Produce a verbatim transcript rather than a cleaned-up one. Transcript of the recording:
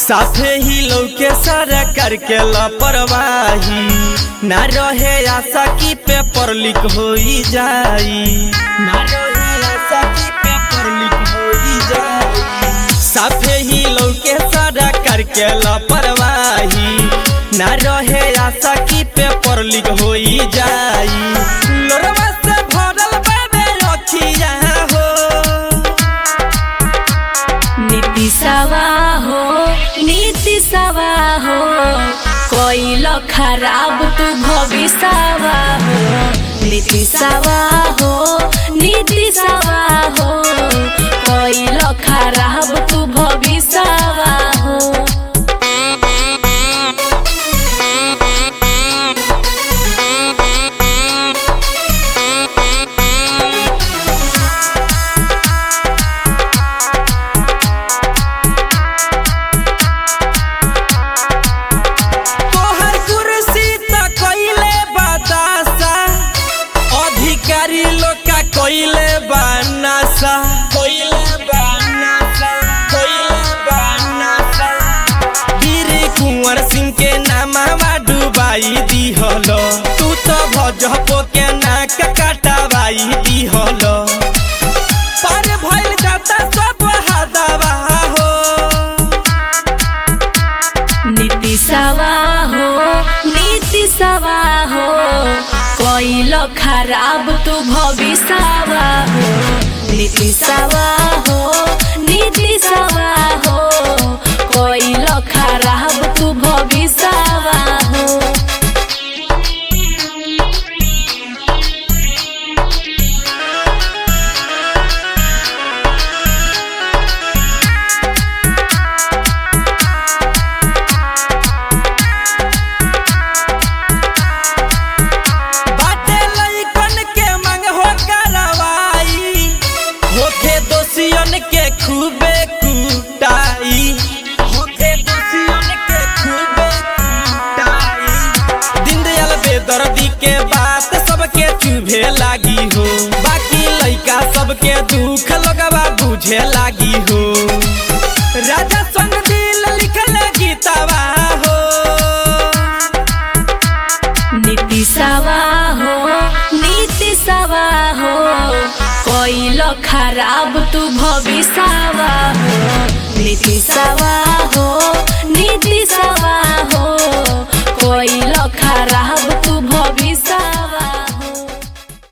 साथे ही लौके सरकार के लापरवाही ना रहे आशा की पेपर लीक हो जाई ना रहे आशा की पेपर लीक हो जाई साथे ही लौके सरकार के लापरवाही ना रहे आशा की पेपर लीक हो जाई लोरवा से भरल बाबे अखिया हो नीतीशवा हो नीतीशवा हो कोइल खराब तू भविष्यवा हो नीतीशवा हो नीतीशवा हो कोइल खराब तू भविष्यवा हो कोइले बानासा कोइले बानासा कोइले बानासा वीर कुंवर सिंह के नामवा डुबाई दिहलो तू तो भजपो के नाक कटावाई दिहलो पर भइल जाता सब हादावा हो नीतीशवा हो नीतीशवा हो कोइल खराब तू भविष्यवा हो नीतीशवा हो नीतीशवा हो कोइल खराब तू भविष्यवा हो के खूबे कुटाई होके दोषियन के खूबे कुटाई दीनदयाल बेदर्दी के बात सबके चुभे लागी हो बाकी लइका सबके दुख लगवा बुझे लागी हो राजा संग दिल लिखल गीतवा हो नीतीशवा हो नीतीशवा हो कोइल खराब तू भविष्यवा हो नीतीशवा